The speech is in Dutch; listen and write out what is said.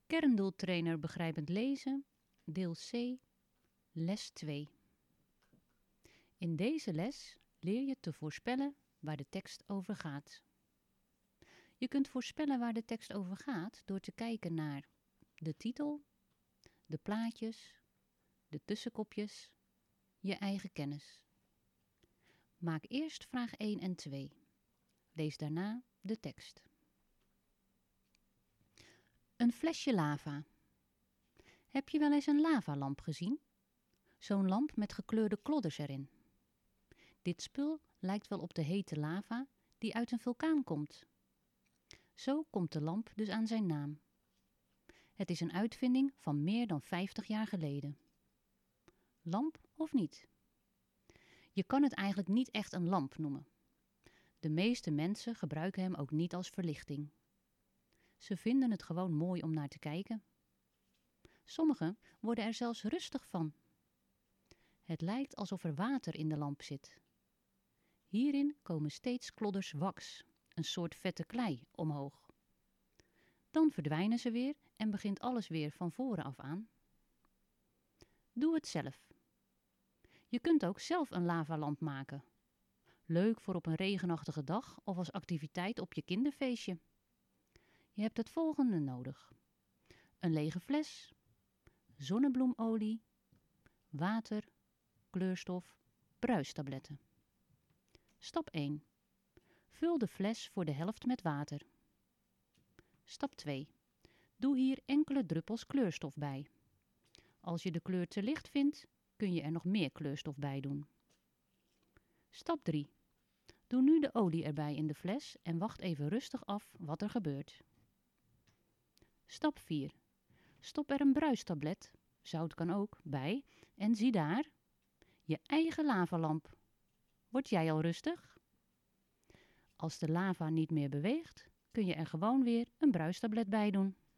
Kerndoeltrainer begrijpend lezen, deel C, les 2. In deze les leer je te voorspellen waar de tekst over gaat. Je kunt voorspellen waar de tekst over gaat door te kijken naar de titel, de plaatjes, de tussenkopjes, je eigen kennis. Maak eerst vraag 1 en 2. Lees daarna de tekst. Een flesje lava. Heb je wel eens een lavalamp gezien? Zo'n lamp met gekleurde klodders erin. Dit spul lijkt wel op de hete lava die uit een vulkaan komt. Zo komt de lamp dus aan zijn naam. Het is een uitvinding van meer dan 50 jaar geleden. Lamp of niet? Je kan het eigenlijk niet echt een lamp noemen. De meeste mensen gebruiken hem ook niet als verlichting. Ze vinden het gewoon mooi om naar te kijken. Sommigen worden er zelfs rustig van. Het lijkt alsof er water in de lamp zit. Hierin komen steeds klodders wax, een soort vette klei, omhoog. Dan verdwijnen ze weer en begint alles weer van voren af aan. Doe het zelf. Je kunt ook zelf een lavalamp maken. Leuk voor op een regenachtige dag of als activiteit op je kinderfeestje. Je hebt het volgende nodig: een lege fles, zonnebloemolie, water, kleurstof, bruistabletten. Stap 1. Vul de fles voor de helft met water. Stap 2. Doe hier enkele druppels kleurstof bij. Als je de kleur te licht vindt, kun je er nog meer kleurstof bij doen. Stap 3. Doe nu de olie erbij in de fles en wacht even rustig af wat er gebeurt. Stap 4. Stop er een bruistablet, zout kan ook, bij en zie daar, je eigen lavalamp. Word jij al rustig? Als de lava niet meer beweegt, kun je er gewoon weer een bruistablet bij doen.